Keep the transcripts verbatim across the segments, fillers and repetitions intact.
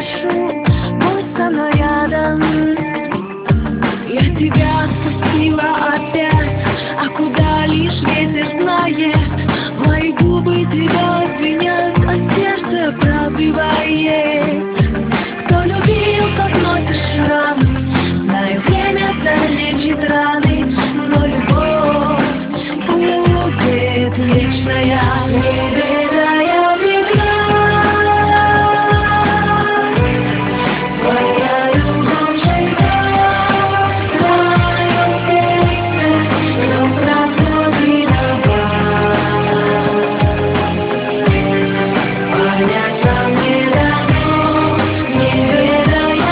прошу, будь со мной рядом. Я тебя отпустила опять, а куда лишь ветер знает. Мои губы тебя обвиняют, а сердце пробивает. Кто любил, тот носит шрамы. Знаю, время залечит раны, но любовь будет вечная. Победая прекрас, твоя любовь жива в моем сердце, но правда виноват. Понять нам не дано, не ведая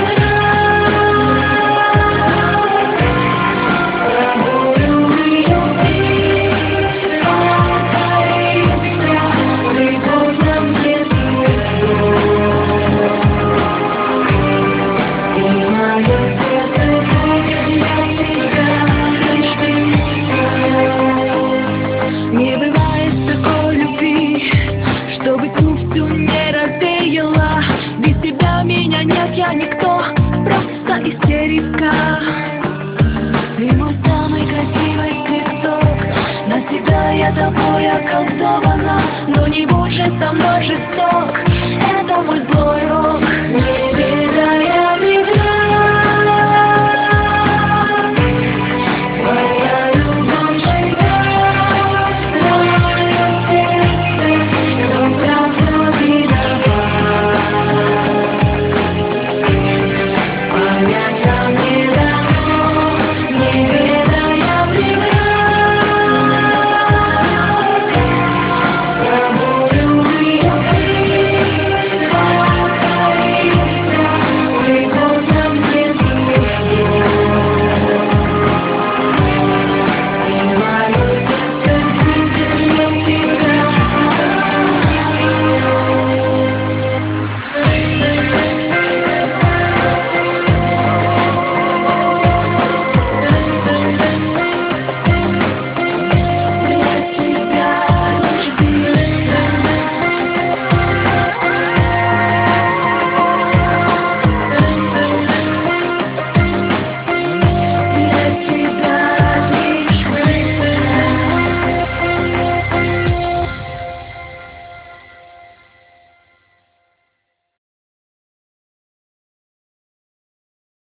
прекрас, пробою и любви покорился ты будто мне судьбой. И мое сердце будет для тебя лишь песней. Не бывает такой любви, чтобы тьму всю не развеяла. Без тебя меня нет, я никто, просто истерика. Ты мой самый красивый цветок, навсегда я тобой околдована. Но не будь же со мной жесток,